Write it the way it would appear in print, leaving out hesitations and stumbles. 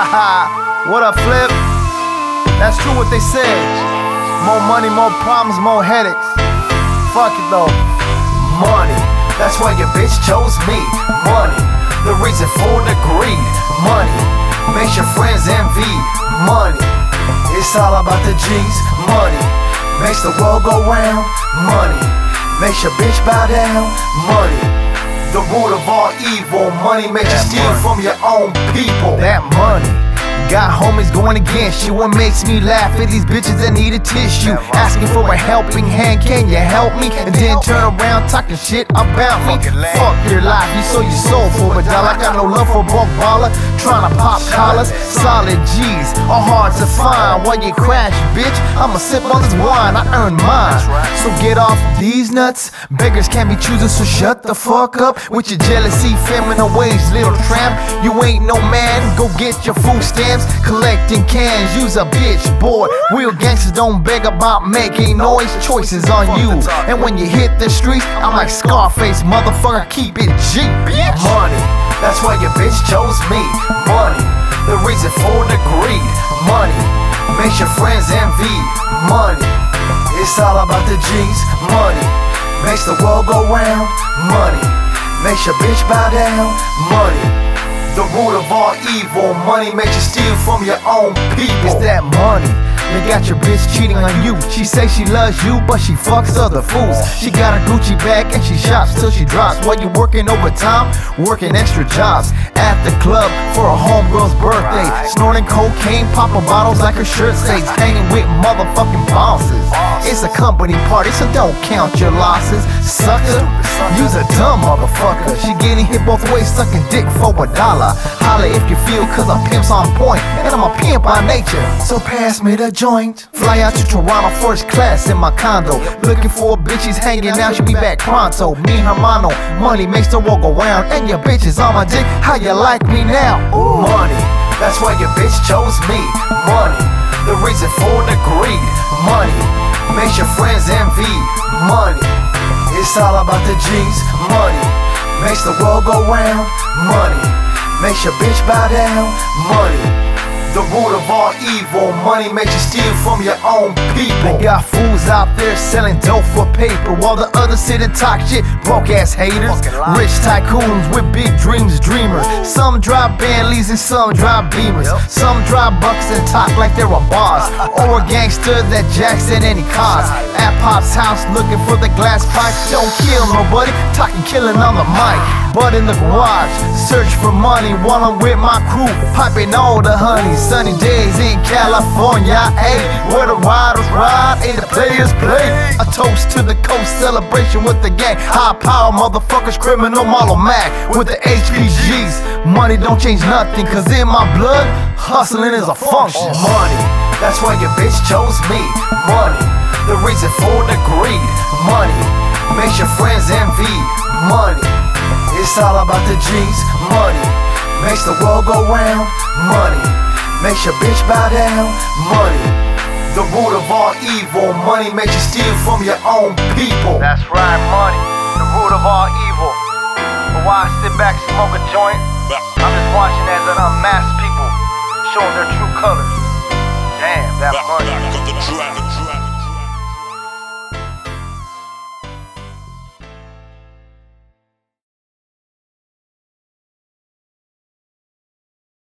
What up, Flip? That's true what they said. More money, more problems, more headaches. Fuck it though. Money, that's why your bitch chose me. Money, the reason for the greed. Money, makes your friends envy. Money, it's all about the G's. Money, makes the world go round. Money, makes your bitch bow down. Money, the root of all evil. Money makes you steal from your own people. That money got homies going against you. What makes me laugh at these bitches that need a tissue, asking for a helping hand, can you help me? And then turn around talking shit about me. Fuck your life, you sold your soul for $1. I got no love for a broke baller, trying to pop collars. Solid G's are hard to find. While you crash, bitch, I'ma sip on this wine, I earned mine. So get off these nuts, beggars can't be choosers, so shut the fuck up with your jealousy, feminine ways, little tramp. You ain't no man, go get your food stamps. Collecting cans, use a bitch, boy. Real gangsters don't beg about making noise. Choices on you. And when you hit the streets, I'm like Scarface, motherfucker, keep it G, bitch. Money, that's why your bitch chose me. Money, the reason for the greed. Money, makes your friends envy. Money, it's all about the G's. Money, makes the world go round. Money, makes your bitch bow down. Money, the root of all evil. Money makes you steal from your own people. It's that money that got your bitch cheating on you. She say she loves you, but she fucks other fools. She got a Gucci bag and she shops till she drops. While you working overtime, working extra jobs at the club for a homegirl's birthday. Snorting cocaine, popping bottles like her shirt says. Hanging with motherfucking bosses. It's a company party, so don't count your losses, sucker. You's a dumb motherfucker. She getting hit both ways, sucking dick for $1. Holla if you feel, cause a pimp's on point, and I'm a pimp by nature. So pass me the joint. Fly out to Toronto first class in my condo. Looking for a bitch, she's hanging out, she'll be back pronto. Me and Hermano, money makes the world go round. And your bitch is on my dick, how you like me now? Ooh. Money, that's why your bitch chose me. Money, the reason for the greed. Money, makes your friends envy. Money, it's all about the G's. Money, makes the world go round. Money, makes your bitch bow down. Money, the root of all evil. Money makes you steal from your own people. They got fools out there selling dope for paper, while the others sit and talk shit, broke ass haters. Rich tycoons with big dreams, dreamers. Some drive Bentleys and some drive Beamers. Some drive bucks and talk like they're a boss, or a gangster that jacks in any cars. At Pop's house looking for the glass pipe. Don't kill nobody, talking killing on the mic. But in the garage, search for money while I'm with my crew, piping all the honey. Sunny days in California, ayy, where the riders ride and the players play. A toast to the coast, celebration with the gang. High power motherfuckers, criminal Marlo Mac with the HPGs. Money don't change nothing, cause in my blood, hustling is a function. Money, that's why your bitch chose me. Money, the reason for the greed. Money, makes your friends envy. Money, it's all about the G's. Money, makes the world go round. Money, makes your bitch bow down. Money, the root of all evil. Money makes you steal from your own people. That's right, money, the root of all evil. But while I sit back and smoke a joint, I'm just watching as an unmasked people showing their true colors. Damn, that money.